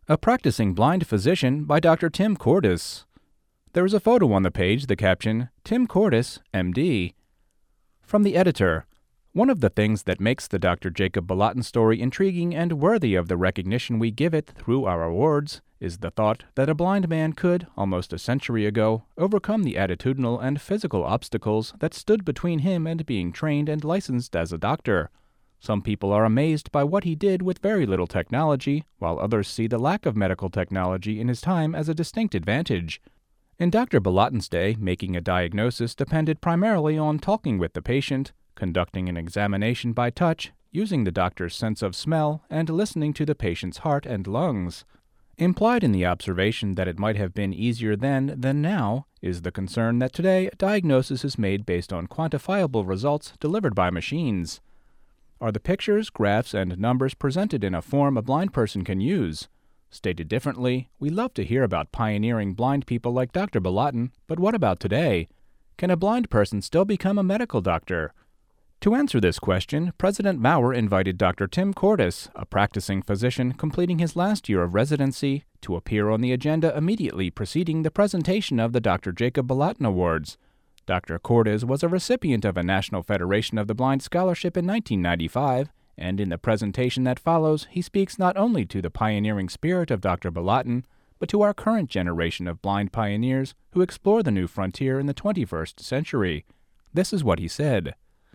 A Practicing Blind Physician by Dr. Tim Cordes. There is a photo on the page, the caption, Tim Cordes, MD. From the editor, one of the things that makes the Dr. Jacob Balatin story intriguing and worthy of the recognition we give it through our awards is the thought that a blind man could, almost a century ago, overcome the attitudinal and physical obstacles that stood between him and being trained and licensed as a doctor. Some people are amazed by what he did with very little technology, while others see the lack of medical technology in his time as a distinct advantage. In Dr. Balatin's day, making a diagnosis depended primarily on talking with the patient, conducting an examination by touch, using the doctor's sense of smell, and listening to the patient's heart and lungs. Implied in the observation that it might have been easier then than now is the concern that today a diagnosis is made based on quantifiable results delivered by machines. Are the pictures, graphs, and numbers presented in a form a blind person can use? Stated differently, we love to hear about pioneering blind people like Dr. Balatin, but what about today? Can a blind person still become a medical doctor? To answer this question, President Maurer invited Dr. Tim Cordes, a practicing physician completing his last year of residency, to appear on the agenda immediately preceding the presentation of the Dr. Jacob Balatin Awards. Dr. Cordes was a recipient of a National Federation of the Blind scholarship in 1995, and in the presentation that follows, he speaks not only to the pioneering spirit of Dr. Balatin, but to our current generation of blind pioneers who explore the new frontier in the 21st century. This is what he said.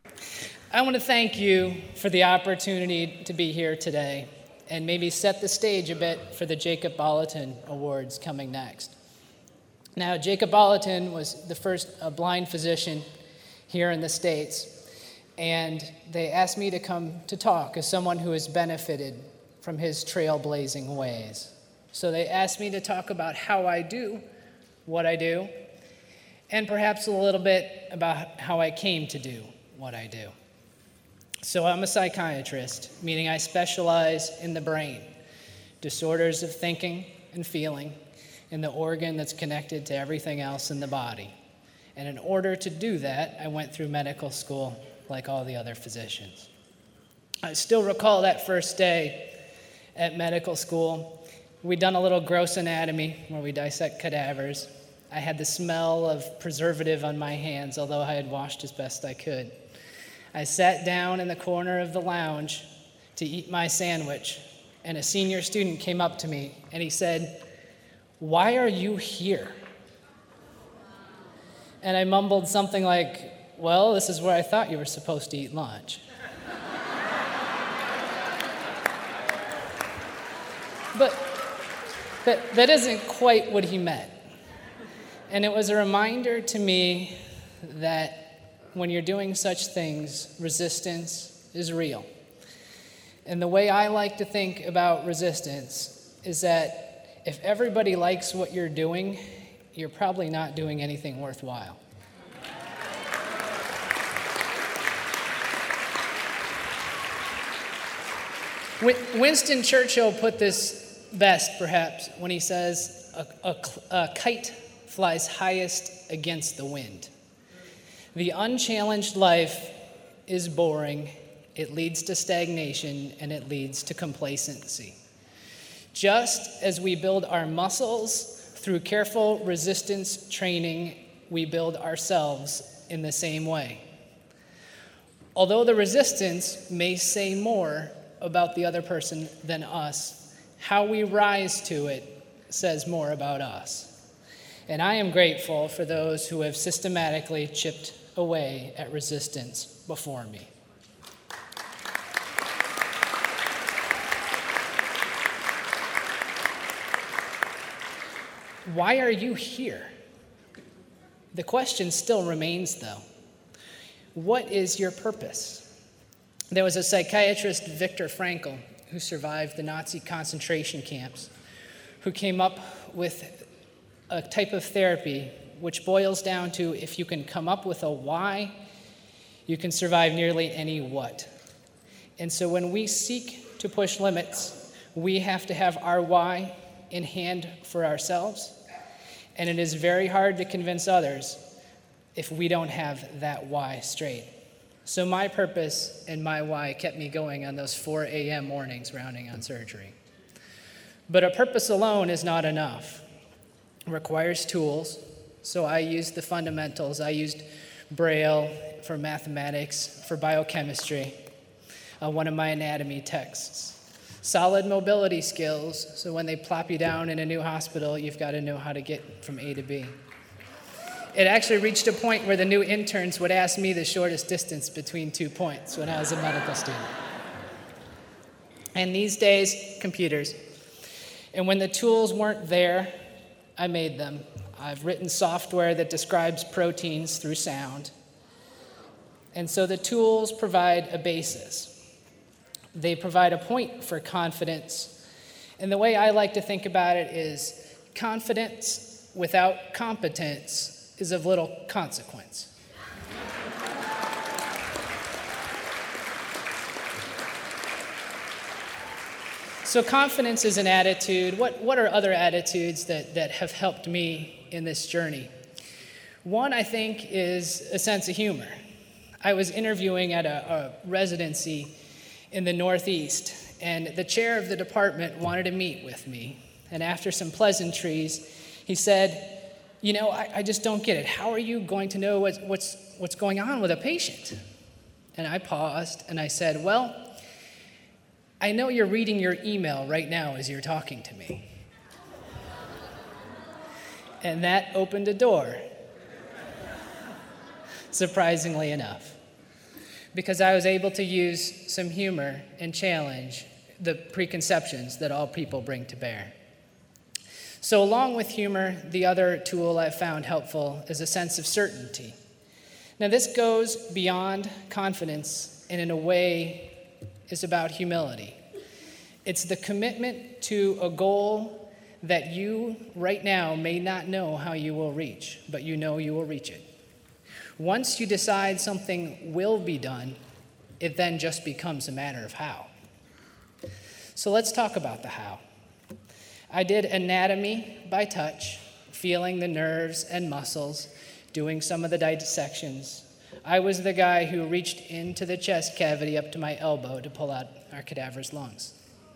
I want to thank you for the opportunity to be here today and maybe set the stage a bit for the Jacob Balatin Awards coming next. Now, Jacob Balatin was the first blind physician here in the States, and they asked me to come to talk as someone who has benefited from his trailblazing ways. So they asked me to talk about how I do what I do, and perhaps a little bit about how I came to do what I do. So I'm a psychiatrist, meaning I specialize in the brain, disorders of thinking and feeling, and the organ that's connected to everything else in the body. And in order to do that, I went through medical school like all the other physicians. I still recall that first day at medical school. We'd done a little gross anatomy where we dissect cadavers. I had the smell of preservative on my hands, although I had washed as best I could. I sat down in the corner of the lounge to eat my sandwich, and a senior student came up to me, and he said, "Why are you here?" And I mumbled something like, "Well, this is where I thought you were supposed to eat lunch." But that isn't quite what he meant. And it was a reminder to me that when you're doing such things, resistance is real. And the way I like to think about resistance is that if everybody likes what you're doing, you're probably not doing anything worthwhile. Winston Churchill put this best, perhaps, when he says, a kite flies highest against the wind. The unchallenged life is boring, it leads to stagnation, and it leads to complacency. Just as we build our muscles through careful resistance training, we build ourselves in the same way. Although the resistance may say more about the other person than us, how we rise to it says more about us. And I am grateful for those who have systematically chipped away at resistance before me. Why are you here? The question still remains, though. What is your purpose? There was a psychiatrist, Viktor Frankl, who survived the Nazi concentration camps, who came up with a type of therapy which boils down to if you can come up with a why, you can survive nearly any what. And so when we seek to push limits, we have to have our why in hand for ourselves, and it is very hard to convince others if we don't have that why straight. So my purpose and my why kept me going on those 4 a.m. mornings rounding on surgery. But a purpose alone is not enough. It requires tools. So I used the fundamentals. I used Braille for mathematics, for biochemistry, one of my anatomy texts. Solid mobility skills, so when they plop you down in a new hospital, you've got to know how to get from A to B. It actually reached a point where the new interns would ask me the shortest distance between 2 points when I was a medical student. And these days, computers. And when the tools weren't there, I made them. I've written software that describes proteins through sound. And so the tools provide a basis. They provide a point for confidence. And the way I like to think about it is confidence without competence is of little consequence. So confidence is an attitude. What are other attitudes that have helped me in this journey? One, I think, is a sense of humor. I was interviewing at a residency in the Northeast, and the chair of the department wanted to meet with me. And after some pleasantries, he said, I just don't get it. How are you going to know what's going on with a patient? And I paused, and I said, well, I know you're reading your email right now as you're talking to me. And that opened a door, surprisingly enough, because I was able to use some humor and challenge the preconceptions that all people bring to bear. So along with humor, the other tool I've found helpful is a sense of certainty. Now this goes beyond confidence and in a way is about humility. It's the commitment to a goal that you right now may not know how you will reach, but you know you will reach it. Once you decide something will be done, it then just becomes a matter of how. So let's talk about the how. I did anatomy by touch, feeling the nerves and muscles, doing some of the dissections. I was the guy who reached into the chest cavity up to my elbow to pull out our cadaver's lungs.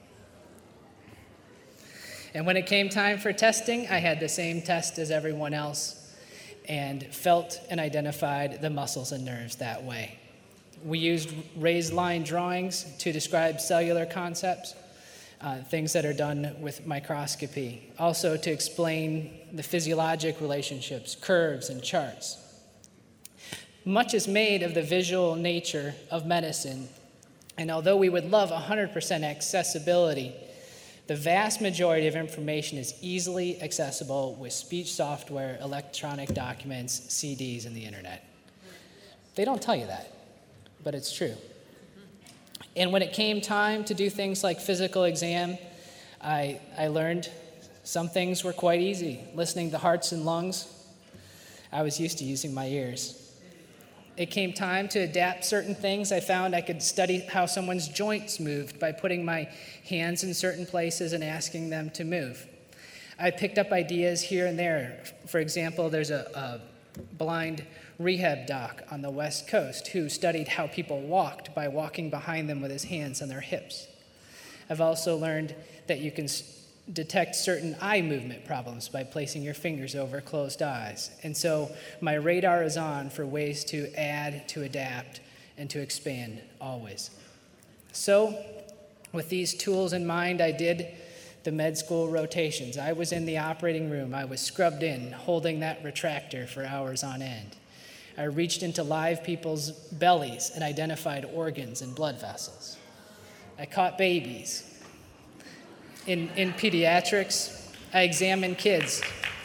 And when it came time for testing, I had the same test as everyone else and felt and identified the muscles and nerves that way. We used raised line drawings to describe cellular concepts, things that are done with microscopy, also to explain the physiologic relationships, curves, and charts. Much is made of the visual nature of medicine, and although we would love 100% accessibility, the vast majority of information is easily accessible with speech software, electronic documents, CDs, and the internet. They don't tell you that, but it's true. And when it came time to do things like physical exam, I learned some things were quite easy. Listening to hearts and lungs, I was used to using my ears. It came time to adapt certain things. I found I could study how someone's joints moved by putting my hands in certain places and asking them to move. I picked up ideas here and there. For example, there's a blind rehab doc on the West Coast who studied how people walked by walking behind them with his hands on their hips. I've also learned that you can detect certain eye movement problems by placing your fingers over closed eyes. And so my radar is on for ways to add, to adapt, and to expand always. So with these tools in mind, I did the med school rotations. I was in the operating room. I was scrubbed in, holding that retractor for hours on end. I reached into live people's bellies and identified organs and blood vessels. I caught babies. In pediatrics, I examined kids.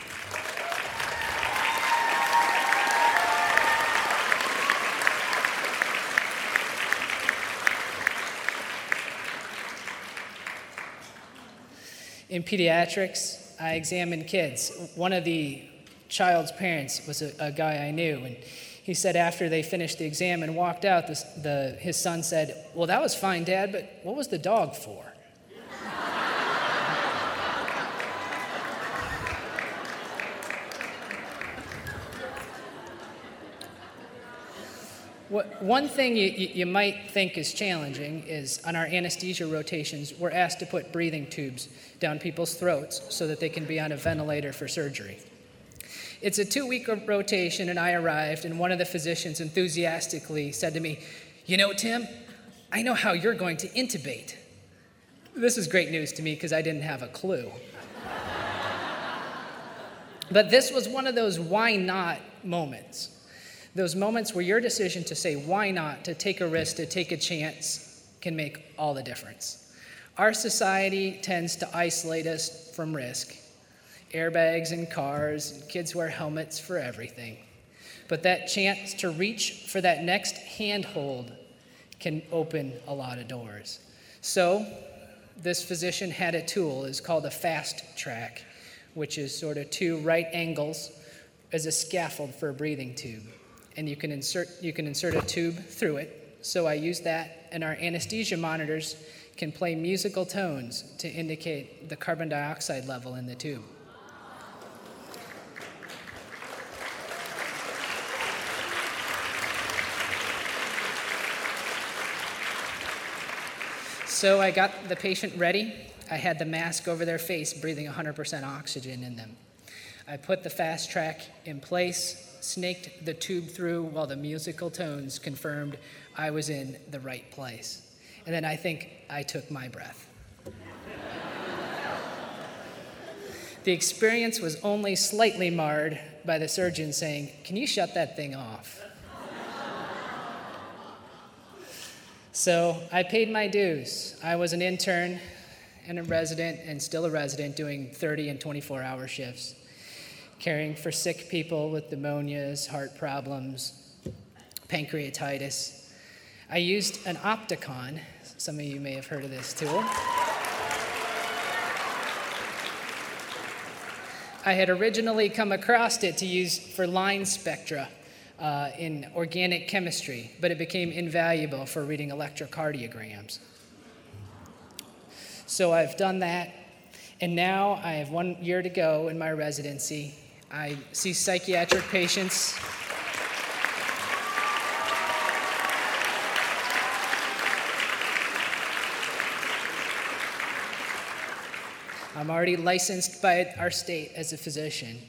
In pediatrics, I examined kids. One of the child's parents was a guy I knew, and he said after they finished the exam and walked out, his son said, "Well, that was fine, Dad, but what was the dog for?" One thing you might think is challenging is on our anesthesia rotations, we're asked to put breathing tubes down people's throats so that they can be on a ventilator for surgery. It's a 2-week rotation, and I arrived, and one of the physicians enthusiastically said to me, "You know, Tim, I know how you're going to intubate." This is great news to me because I didn't have a clue. But this was one of those why not moments. Those moments where your decision to say why not, to take a risk, to take a chance, can make all the difference. Our society tends to isolate us from risk. Airbags in cars, kids wear helmets for everything. But that chance to reach for that next handhold can open a lot of doors. So this physician had a tool. It's called a fast track, which is sort of 2 right angles as a scaffold for a breathing tube. And you can insert a tube through it. So I use that, and our anesthesia monitors can play musical tones to indicate the carbon dioxide level in the tube. So I got the patient ready. I had the mask over their face, breathing 100% oxygen in them. I put the fast track in place, snaked the tube through while the musical tones confirmed I was in the right place. And then I think I took my breath. The experience was only slightly marred by the surgeon saying, "Can you shut that thing off?" So I paid my dues. I was an intern and a resident, and still a resident, doing 30 and 24-hour shifts, caring for sick people with pneumonias, heart problems, pancreatitis. I used an Opticon. Some of you may have heard of this tool. I had originally come across it to use for line spectra in organic chemistry, but it became invaluable for reading electrocardiograms. So I've done that, and now I have 1 year to go in my residency. I see psychiatric patients. I'm already licensed by our state as a physician.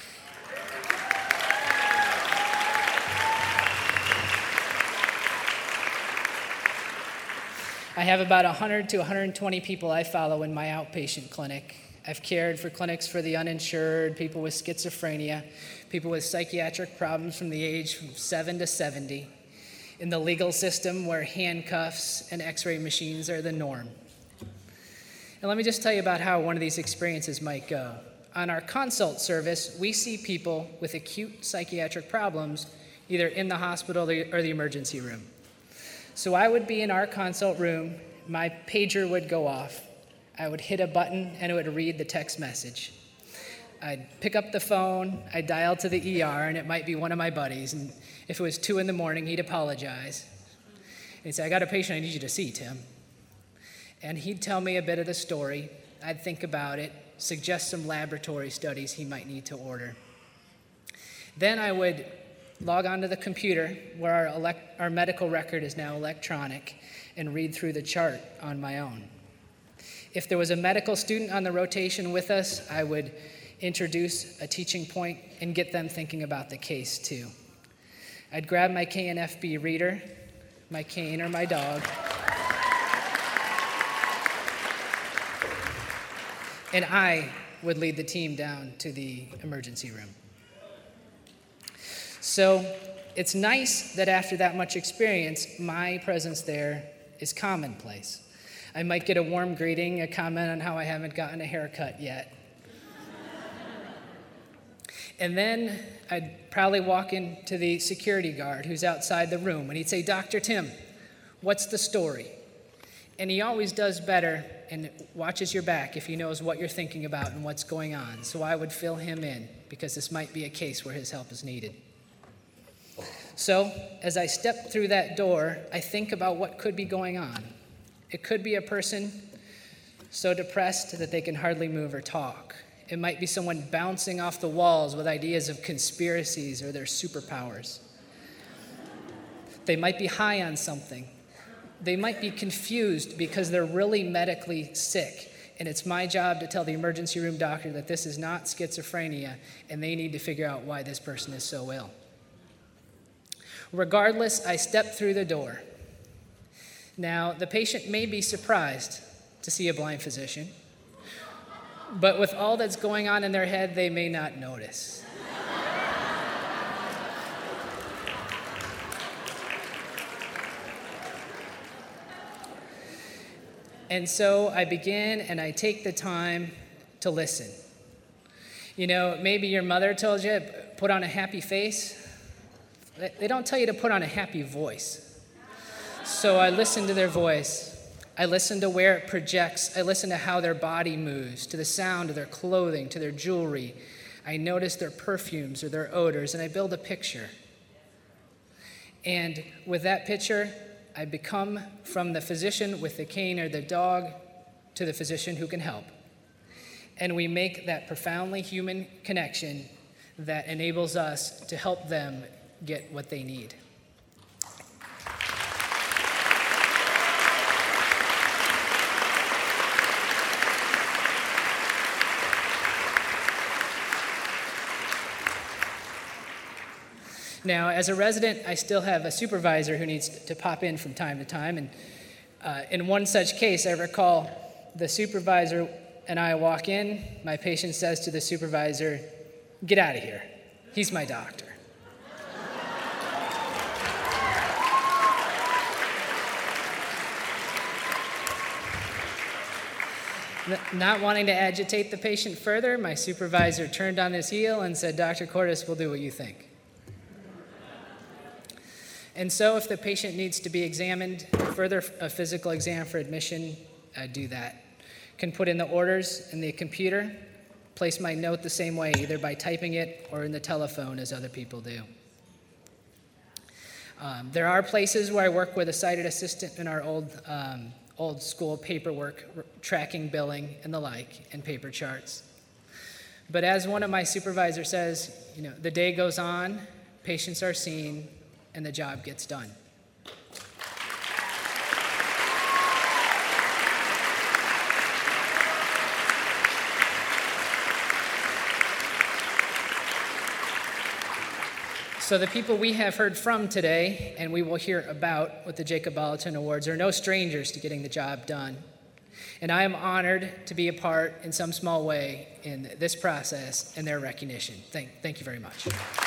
I have about 100 to 120 people I follow in my outpatient clinic. I've cared for clinics for the uninsured, people with schizophrenia, people with psychiatric problems from the age from 7 to 70, in the legal system where handcuffs and x-ray machines are the norm. And let me just tell you about how one of these experiences might go. On our consult service, we see people with acute psychiatric problems either in the hospital or the emergency room. So I would be in our consult room, my pager would go off, I would hit a button and it would read the text message. I'd pick up the phone, I'd dial to the ER, and it might be one of my buddies, and if it was 2 in the morning, he'd apologize. And he'd say, "I got a patient I need you to see, Tim." And he'd tell me a bit of the story. I'd think about it, suggest some laboratory studies he might need to order. Then I would log onto the computer, where our medical record is now electronic, and read through the chart on my own. If there was a medical student on the rotation with us, I would introduce a teaching point and get them thinking about the case too. I'd grab my KNFB reader, my cane or my dog, and I would lead the team down to the emergency room. So it's nice that after that much experience, my presence there is commonplace. I might get a warm greeting, a comment on how I haven't gotten a haircut yet. And then I'd probably walk into the security guard who's outside the room, and he'd say, "Dr. Tim, what's the story?" And he always does better and watches your back if he knows what you're thinking about and what's going on. So I would fill him in, because this might be a case where his help is needed. So as I step through that door, I think about what could be going on. It could be a person so depressed that they can hardly move or talk. It might be someone bouncing off the walls with ideas of conspiracies or their superpowers. They might be high on something. They might be confused because they're really medically sick. And it's my job to tell the emergency room doctor that this is not schizophrenia, and they need to figure out why this person is so ill. Regardless, I step through the door. Now, the patient may be surprised to see a blind physician, but with all that's going on in their head, they may not notice. And so I begin and I take the time to listen. You know, maybe your mother told you, put on a happy face. They don't tell you to put on a happy voice. So I listen to their voice. I listen to where it projects. I listen to how their body moves, to the sound of their clothing, to their jewelry. I notice their perfumes or their odors, and I build a picture. And with that picture, I become from the physician with the cane or the dog to the physician who can help. And we make that profoundly human connection that enables us to help them get what they need. Now, as a resident, I still have a supervisor who needs to pop in from time to time. And in one such case, I recall the supervisor and I walk in. My patient says to the supervisor, "Get out of here. He's my doctor." Not wanting to agitate the patient further, my supervisor turned on his heel and said, "Dr. Cordes, we'll do what you think." And so if the patient needs to be examined, further a physical exam for admission, I do that. Can put in the orders in the computer, place my note the same way, either by typing it or in the telephone as other people do. There are places where I work with a sighted assistant in our old school paperwork, tracking billing and the like, and paper charts. But as one of my supervisors says, the day goes on, patients are seen, and the job gets done. So the people we have heard from today, and we will hear about with the Jacob Bolotin Awards, are no strangers to getting the job done. And I am honored to be a part in some small way in this process and their recognition. Thank you very much.